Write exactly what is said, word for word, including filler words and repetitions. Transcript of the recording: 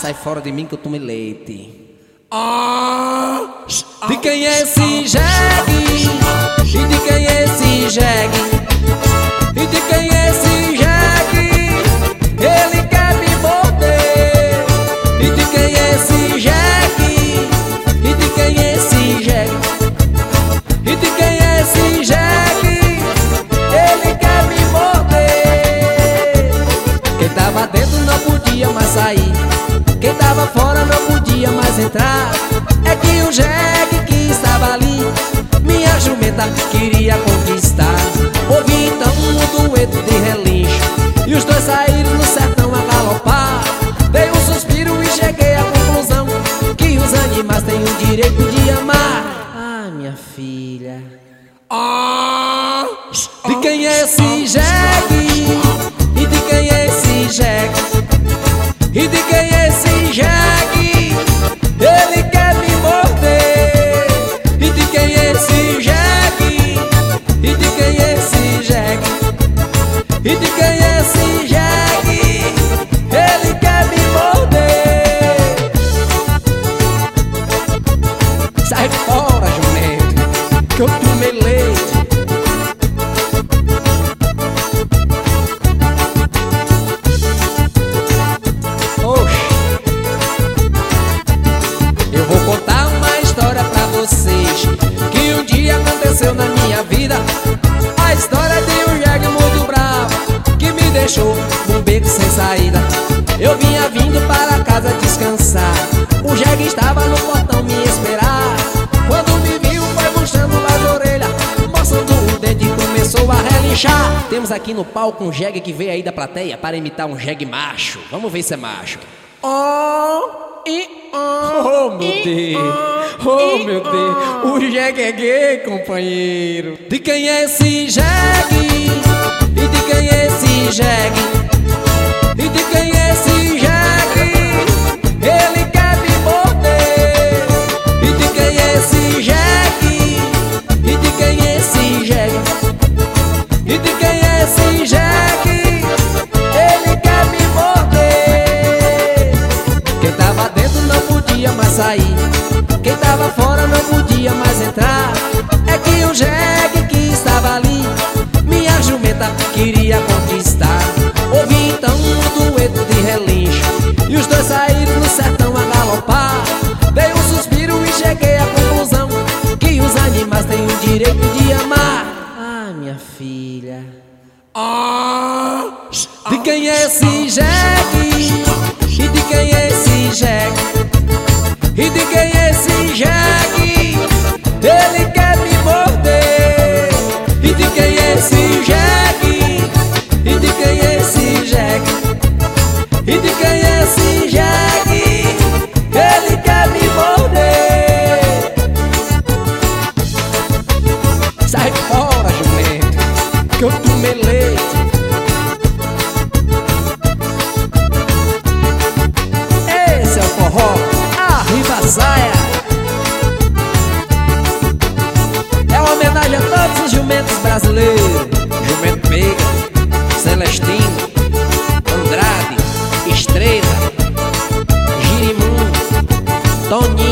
sai fora de mim que eu tomei leite. De quem é esse jegue? E de quem é esse jegue? E de quem é esse jegue? Ele quer me morder. E de quem é esse jegue? E de quem é esse jegue? E de quem é esse jegue? Ele quer me morder. Quem tava dentro não podia mais sair, quem tava fora não podia mais entrar. É que o jegue que estava ali, minha jumenta queria conquistar. Ouvi então um dueto de relincho, e os dois saíram no sertão a galopar. Dei um suspiro e cheguei à conclusão que os animais têm o direito de amar. Ah, minha filha, de quem é esse jegue? E de quem é esse jegue? E de quem é esse jegue? Ele quer me morder. E de quem é esse jegue? E de quem é esse jegue? E de quem é esse jegue? Ele quer me morder. Sai fora, jumento, que eu tomei leite. Eu vou contar uma história pra vocês que um dia aconteceu na minha vida. A história de um jegue muito bravo que me deixou num beco sem saída. Eu vinha vindo para casa descansar, o jegue estava no portão me esperar. Quando me viu foi puxando as orelhas, mostrando o dedo e começou a relinchar. Temos aqui no palco um jegue que veio aí da plateia para imitar um jegue macho. Vamos ver se é macho. Oh! Oh meu Deus, oh meu Deus, o jegue é gay, companheiro. De quem é esse jegue? E de quem é esse jegue? E de quem é esse jegue? Ele quer me morder. E de quem é esse jegue? E de quem é esse jegue? E de quem é esse jegue? Ele quer me morder. Quem tava dentro não podia mais sair, quem tava fora não podia mais entrar. É que o jegue que estava ali, minha jumenta queria conquistar. Ouvi então um dueto de relincho, e os dois saíram no sertão a galopar. Dei um suspiro e cheguei à conclusão que os animais têm o direito de amar. Ah, minha filha, de quem é esse jegue? E de quem é esse jegue? E de quem é esse jegue? Ele quer me morder. E de quem é esse jegue? E de quem é esse jegue? E de quem é esse jegue? Ele quer me morder. Sai fora, jumento, que eu tomei leite. Esse é o forró, arriba a saia. É uma homenagem a todos os jumentos brasileiros. Jumento Meiga, Celestino, Andrade, Estrela, Girimum, Toninho.